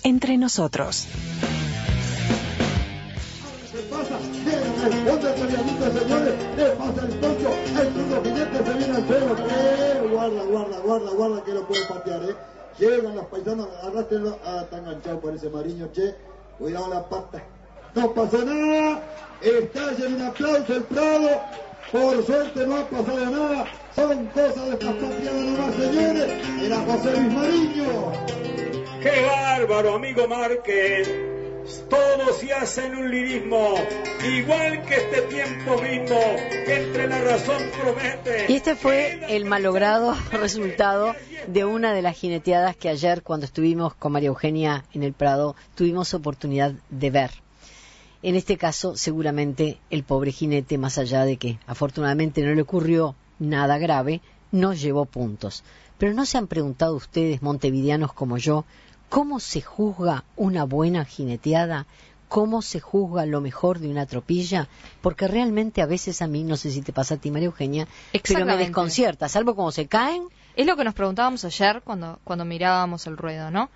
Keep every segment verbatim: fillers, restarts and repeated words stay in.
entre nosotros. ¿Qué pasa? ¿Dónde peleadito, señores? ¿Qué pasa el Poncho? El turno jinete se viene al suelo. Eh, guarda, guarda, guarda, guarda que lo puede patear, ¿eh? Llegan los paisanos, arrástrenlo. Ah, está enganchado por ese Mariño, che. Cuidado la pata. No pasó nada. Estalla en un aplauso el Prado. Por suerte no ha pasado nada. Son cosas de estas patriadas nomás, señores. Era José Luis Mariño. ¡Qué bárbaro, amigo Márquez! Todo se hace en un lirismo, igual que este tiempo mismo, que entre la razón promete. Y este fue el malogrado resultado de una de las jineteadas que ayer, cuando estuvimos con María Eugenia en el Prado, tuvimos oportunidad de ver. En este caso, seguramente, el pobre jinete, más allá de que afortunadamente no le ocurrió nada grave, no llevó puntos. Pero ¿no se han preguntado ustedes, montevideanos como yo, cómo se juzga una buena jineteada? ¿Cómo se juzga lo mejor de una tropilla? Porque realmente a veces a mí, no sé si te pasa a ti, María Eugenia, pero me desconcierta, salvo como se caen. Es lo que nos preguntábamos ayer cuando, cuando mirábamos el ruedo, ¿no?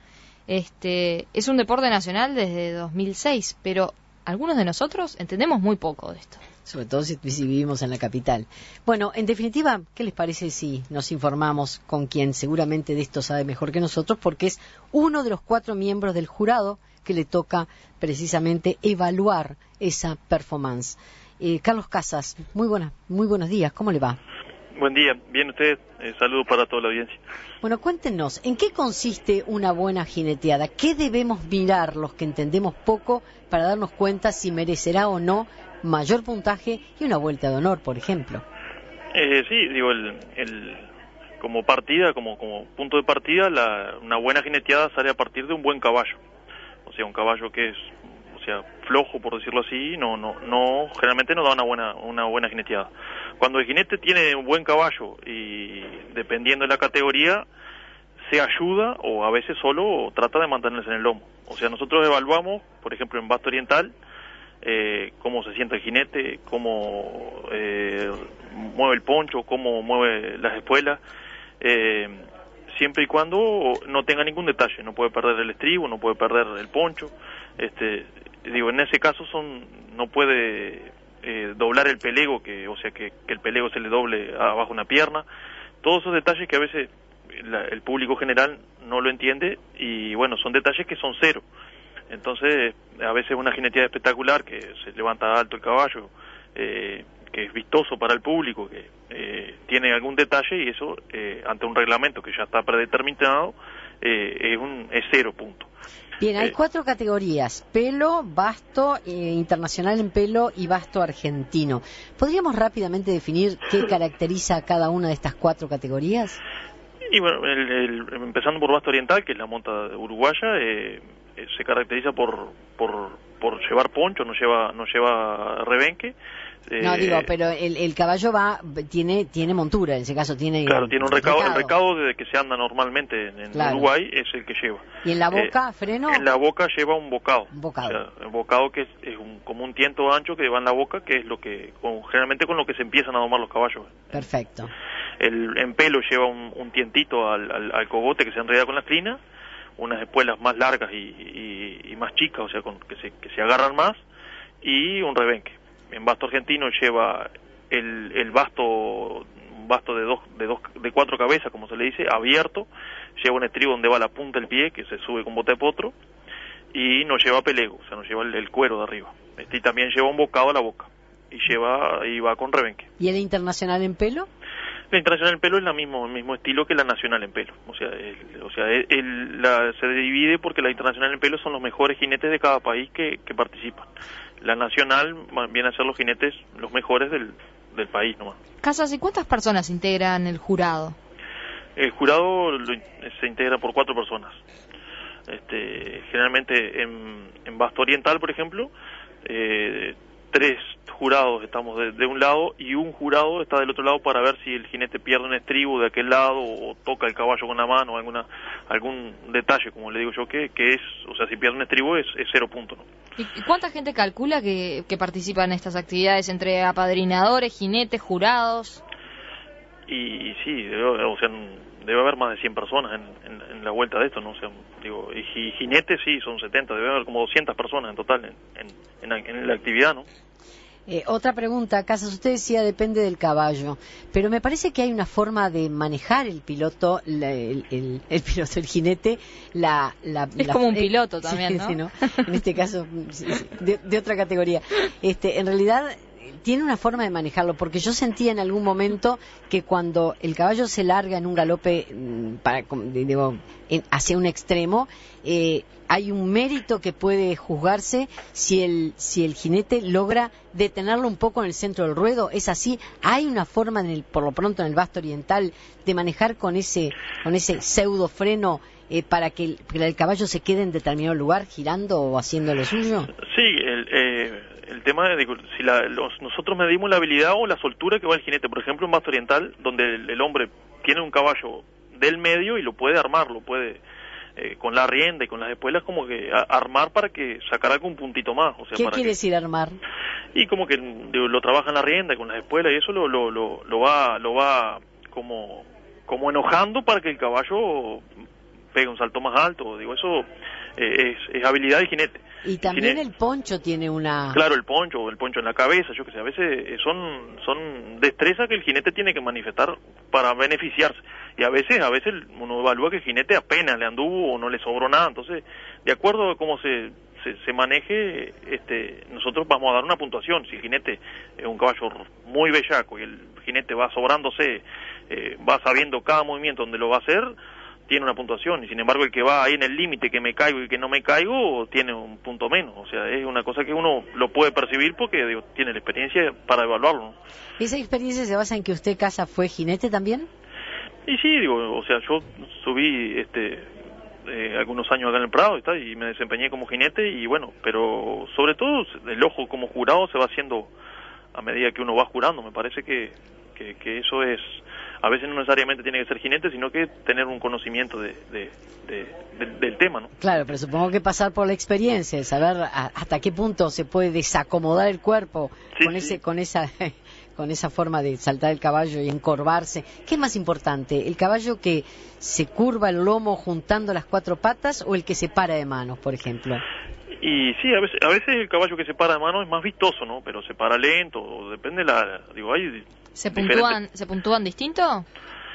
Este, es un deporte nacional desde dos mil seis, pero algunos de nosotros entendemos muy poco de esto. Sobre todo si, si vivimos en la capital. Bueno, en definitiva, ¿qué les parece si nos informamos con quien seguramente de esto sabe mejor que nosotros? Porque es uno de los cuatro miembros del jurado que le toca precisamente evaluar esa performance. Eh, Carlos Casas, muy buena, muy buenos días, ¿cómo le va? Buen día, bien usted, eh, saludos para toda la audiencia. Bueno, cuéntenos, ¿en qué consiste una buena jineteada? ¿Qué debemos mirar los que entendemos poco para darnos cuenta si merecerá o no mayor puntaje y una vuelta de honor, por ejemplo? Eh, sí, digo, el, el, como partida, como, como punto de partida, la, una buena jineteada sale a partir de un buen caballo. O sea, un caballo que es, o sea, flojo, por decirlo así, no, no, no, generalmente no da una buena, una buena jineteada. Cuando el jinete tiene un buen caballo y dependiendo de la categoría, se ayuda o a veces solo trata de mantenerse en el lomo. O sea, nosotros evaluamos, por ejemplo, en Basto Oriental, eh, cómo se siente el jinete, cómo eh, mueve el poncho, cómo mueve las espuelas, eh, siempre y cuando no tenga ningún detalle, no puede perder el estribo, no puede perder el poncho, este, digo, en ese caso son, no puede eh, doblar el pelego, que, o sea, que, que el pelego se le doble abajo una pierna, todos esos detalles que a veces la, el público general no lo entiende, y bueno, son detalles que son cero. Entonces, a veces una jineteada espectacular, que se levanta alto el caballo, eh, que es vistoso para el público, que eh, tiene algún detalle, y eso, eh, ante un reglamento que ya está predeterminado, eh, es un es cero punto. Bien, hay eh, cuatro categorías: pelo, basto, eh, internacional en pelo y basto argentino. ¿Podríamos rápidamente definir qué caracteriza a cada una de estas cuatro categorías? Y bueno, el, el, empezando por basto oriental, que es la monta uruguaya, eh, eh, se caracteriza por, por por llevar poncho, no lleva no lleva rebenque. Eh, no, digo, pero el, el caballo va tiene tiene montura, en ese caso tiene... Claro, tiene un recado, recado. El recado desde que se anda normalmente en, en claro. Uruguay es el que lleva. ¿Y en la boca, eh, freno? En la boca lleva un bocado. Un bocado. O sea, el bocado que es, es un, como un tiento ancho que va en la boca, que es lo que con, generalmente con lo que se empiezan a domar los caballos. Perfecto. El, en pelo lleva un, un tientito al, al, al cogote que se enreda con las crinas, unas espuelas más largas y, y, y más chicas, o sea, con, que, se, que se agarran más, y un rebenque. En basto argentino lleva el, el basto, un basto de dos, de dos, de cuatro cabezas, como se le dice, abierto, lleva un estribo donde va la punta del pie, que se sube con bote de potro, y no lleva pelego, o sea, no lleva el, el cuero de arriba. Este, y también lleva un bocado a la boca, y lleva, y va con rebenque. ¿Y el internacional en pelo? La internacional en pelo es la mismo, el mismo estilo que la nacional en pelo. O sea, el, o sea el, el, la, se divide porque la internacional en pelo son los mejores jinetes de cada país que, que participan. La nacional viene a ser los jinetes los mejores del, del país nomás. Casas, ¿y cuántas personas integran el jurado? El jurado lo, se integra por cuatro personas. Este, generalmente en, en Basto Oriental, por ejemplo, eh, tres jurados estamos de, de un lado y un jurado está del otro lado para ver si el jinete pierde un estribo de aquel lado o toca el caballo con la mano, alguna algún detalle, como le digo yo, que, que es, o sea, si pierde un estribo es, es cero punto, ¿no? ¿Y cuánta gente calcula que, que participa en estas actividades, entre apadrinadores, jinetes, jurados? Y sí, o sea, debe haber más de cien personas en, en, en la vuelta de esto, ¿no? O sea, digo, y jinetes sí, son setenta, debe haber como doscientas personas en total en, en, en, la, en la actividad, ¿no? Eh, otra pregunta, Casas, usted decía depende del caballo, pero me parece que hay una forma de manejar el piloto, la, el, el, el piloto, el jinete, la... la es la, como un eh, piloto también, sí, ¿no? Sí, ¿no? En este caso, sí, sí, de, de otra categoría. Este, en realidad tiene una forma de manejarlo, porque yo sentía en algún momento que cuando el caballo se larga en un galope para, digo, en, hacia un extremo, eh, hay un mérito que puede juzgarse si el, si el jinete logra detenerlo un poco en el centro del ruedo. ¿Es así? ¿Hay una forma, en el, por lo pronto en el Basto Oriental, de manejar con ese, con ese pseudo freno eh, para que el, que el caballo se quede en determinado lugar girando o haciendo lo suyo? Sí, el... Eh... El tema de digo, si la, los, nosotros medimos la habilidad o la soltura que va el jinete, por ejemplo en Basto Oriental, donde el, el hombre tiene un caballo del medio y lo puede armar, lo puede eh, con la rienda y con las espuelas como que a, armar para que sacar algún puntito más. O sea, ¿Qué para quiere que, decir armar? Y como que digo, lo trabaja en la rienda y con las espuelas y eso lo, lo, lo, lo va lo va como como enojando para que el caballo pegue un salto más alto. Digo, eso eh, es, es habilidad del jinete. Y también el, el poncho tiene una... Claro, el poncho, o el poncho en la cabeza, yo que sé, a veces son son destrezas que el jinete tiene que manifestar para beneficiarse. Y a veces, a veces uno evalúa que el jinete apenas le anduvo o no le sobró nada. Entonces, de acuerdo a cómo se, se, se maneje, este, nosotros vamos a dar una puntuación. Si el jinete es un caballo muy bellaco y el jinete va sobrándose, eh, va sabiendo cada movimiento donde lo va a hacer, tiene una puntuación, y sin embargo el que va ahí en el límite, que me caigo y que no me caigo, tiene un punto menos. O sea, es una cosa que uno lo puede percibir porque digo, tiene la experiencia para evaluarlo, ¿no? ¿Esa experiencia se basa en que usted, Casa, fue jinete también? Y sí, digo, o sea, yo subí este eh, algunos años acá en el Prado está, y me desempeñé como jinete, y bueno, pero sobre todo el ojo como jurado se va haciendo a medida que uno va jurando. Me parece que, que, que eso es... A veces no necesariamente tiene que ser jinete, sino que tener un conocimiento de, de, de, de, del tema, ¿no? Claro, pero supongo que pasar por la experiencia, saber a, hasta qué punto se puede desacomodar el cuerpo sí, con sí. ese, con esa, con esa forma de saltar el caballo y encorvarse. ¿Qué es más importante, el caballo que se curva el lomo juntando las cuatro patas o el que se para de manos, por ejemplo? Y sí, a veces, a veces el caballo que se para de manos es más vistoso, ¿no? Pero se para lento, depende la, digo, hay ¿Se puntúan, ¿Se puntúan distinto?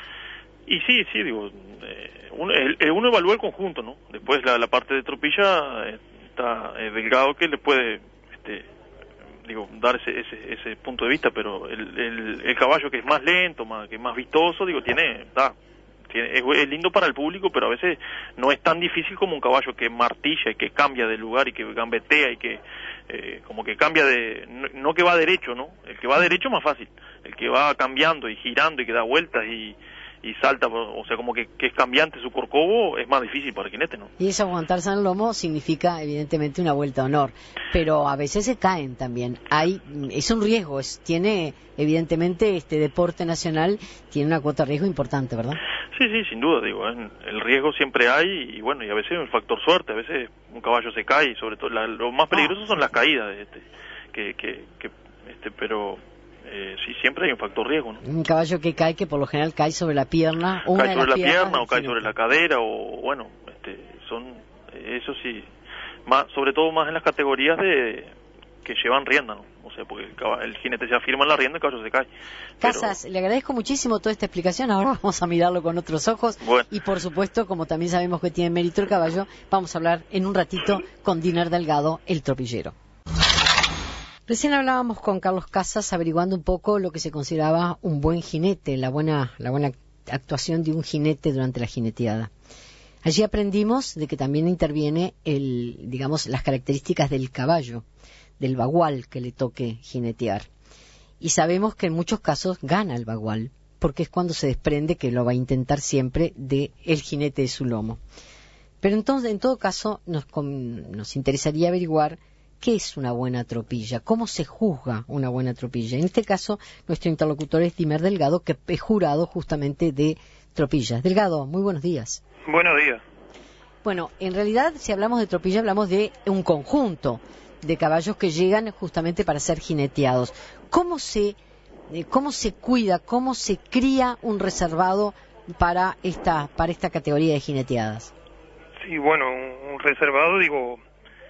Y sí, sí, digo, eh, uno, el, el uno evalúa el conjunto, ¿no? Después la, la parte de tropilla eh, está eh, delgado que le puede, este, digo, dar ese, ese, ese punto de vista, pero el, el, el caballo que es más lento, más, que es más vistoso, digo, tiene, está, tiene, es, es lindo para el público, pero a veces no es tan difícil como un caballo que martilla y que cambia de lugar y que gambetea y que eh, como que cambia de, no, no que va derecho, ¿no? El que va derecho es más fácil, el que va cambiando y girando y que da vueltas y y salta, o sea, como que, que es cambiante su corcovo, es más difícil para el jinete, ¿no? Y eso, aguantarse en el lomo, significa evidentemente una vuelta de honor, pero a veces se caen también. Hay, es un riesgo, es, tiene evidentemente este deporte nacional, tiene una cuota de riesgo importante, ¿verdad? Sí, sí, sin duda, digo, ¿eh? El riesgo siempre hay, y bueno, y a veces es el factor suerte, a veces un caballo se cae, y sobre todo, la, lo más peligroso son las caídas, este, que, que, que este, pero... Eh, sí, siempre hay un factor riesgo, ¿no? Un caballo que cae, que por lo general cae sobre la pierna, o cae una sobre de la las pierna o cae sobre la cadera, o bueno, este, son, eso sí, más, sobre todo más en las categorías de que llevan rienda, ¿no? O sea, porque el, caballo, el jinete se afirma en la rienda, el caballo se cae. Casas, pero... le agradezco muchísimo toda esta explicación, ahora vamos a mirarlo con otros ojos, bueno. Y por supuesto, como también sabemos que tiene mérito el caballo, vamos a hablar en un ratito con Diner Delgado, el tropillero. Recién hablábamos con Carlos Casas averiguando un poco lo que se consideraba un buen jinete, la buena, la buena actuación de un jinete durante la jineteada. Allí aprendimos de que también interviene el, digamos, las características del caballo, del bagual que le toque jinetear. Y sabemos que en muchos casos gana el bagual, porque es cuando se desprende que lo va a intentar siempre de el jinete de su lomo. Pero entonces, en todo caso, nos, nos interesaría averiguar ¿qué es una buena tropilla? ¿Cómo se juzga una buena tropilla? En este caso, nuestro interlocutor es Diner Delgado, que es jurado justamente de tropillas. Delgado, muy buenos días. Buenos días. Bueno, en realidad, si hablamos de tropilla, hablamos de un conjunto de caballos que llegan justamente para ser jineteados. ¿Cómo se, eh, cómo se cuida, cómo se cría un reservado para esta para esta categoría de jineteadas? Sí, bueno, un, un reservado, digo,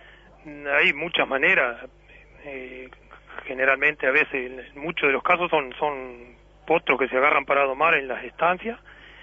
hay muchas maneras. Eh, generalmente, a veces, en muchos de los casos son son potros que se agarran para domar en las estancias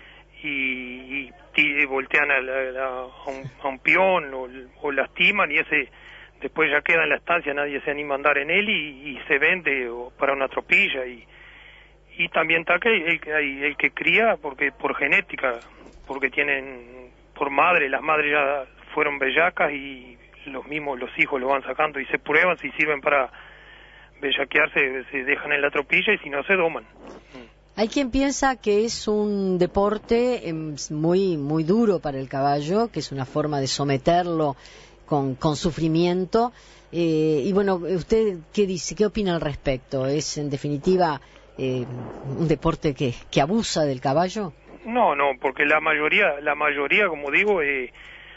y, y, y voltean a, la, a, un, a un peón o, o lastiman, y ese después ya queda en la estancia, nadie se anima a andar en él y, y se vende o para una tropilla. Y, y también está que el, el, el que cría porque por genética, porque tienen por madre, las madres ya fueron bellacas y los mismos los hijos lo van sacando y se prueban si sirven para bellaquearse, se dejan en la tropilla, y si no se doman. Hay quien piensa que es un deporte eh, muy muy duro para el caballo, que es una forma de someterlo con, con sufrimiento. Eh, y bueno, ¿usted qué dice? ¿Qué opina al respecto? ¿Es en definitiva eh, un deporte que, que abusa del caballo? No, no, porque la mayoría, la mayoría, como digo, eh,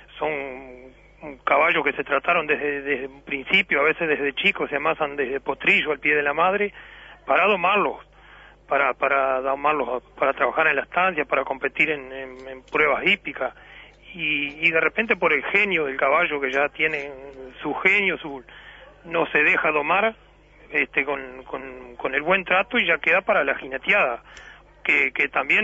son caballos que se trataron desde, desde un principio, a veces desde chicos, se amasan desde potrillo al pie de la madre para domarlos, para para domarlos, para trabajar en la estancia, para competir en, en, en pruebas hípicas, y, y de repente por el genio del caballo, que ya tiene su genio, su no se deja domar este con, con, con el buen trato, y ya queda para la jineteada, que, que también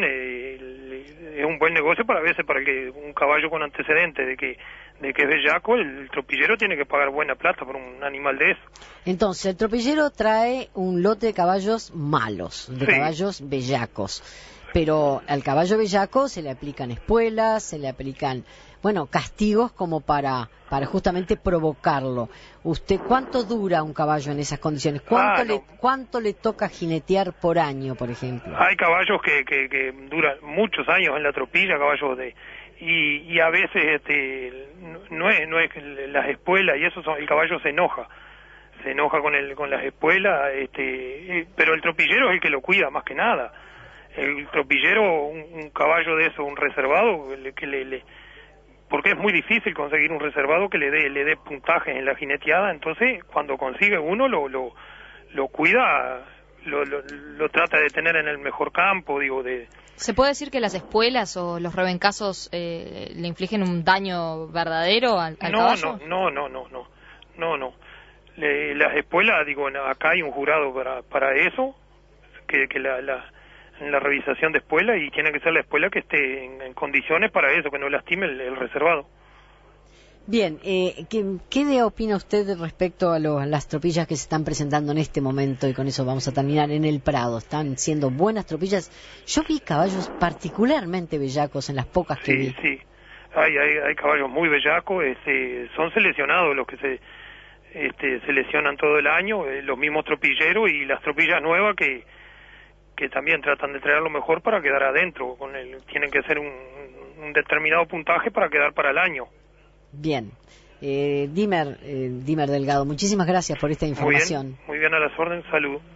eh, es un buen negocio para a veces para el que un caballo con antecedentes de que de que es bellaco, el tropillero tiene que pagar buena plata por un animal de eso. Entonces, el tropillero trae un lote de caballos malos, de sí. caballos bellacos, pero al caballo bellaco se le aplican espuelas, se le aplican, bueno, castigos como para para justamente provocarlo. ¿Usted cuánto dura un caballo en esas condiciones? ¿Cuánto, ah, no. le, cuánto le toca jinetear por año, por ejemplo? Hay caballos que, que, que duran muchos años en la tropilla, caballos de... Y, y a veces este no es no es las espuelas y eso, son, el caballo se enoja se enoja con el con las espuelas, este pero el tropillero es el que lo cuida más que nada. El tropillero, un, un caballo de eso, un reservado, que le, le porque es muy difícil conseguir un reservado que le dé le dé puntajes en la jineteada, entonces cuando consigue uno lo lo lo cuida, lo, lo, lo trata de tener en el mejor campo, digo, de... ¿Se puede decir que las espuelas o los rebencazos eh, le infligen un daño verdadero al, al no, caballo? No, no, no, no, no, no. Le, las espuelas, digo, acá hay un jurado para para eso, que, que la, la, en la revisación de espuela, y tiene que ser la espuela que esté en, en condiciones para eso, que no lastime el, el reservado. Bien, eh, ¿qué, ¿qué opina usted respecto a, lo, a las tropillas que se están presentando en este momento? Y con eso vamos a terminar en el Prado. ¿Están siendo buenas tropillas? Yo vi caballos particularmente bellacos en las pocas que sí, vi. Sí, sí. Hay, hay, hay caballos muy bellacos. Este, son seleccionados los que se este, seleccionan todo el año, eh, los mismos tropilleros y las tropillas nuevas que, que también tratan de traer lo mejor para quedar adentro. Con el, tienen que ser un, un determinado puntaje para quedar para el año. Bien. Eh, Dimer, eh, Dimer Delgado, muchísimas gracias por esta información. Muy bien, muy bien, a las órdenes, salud.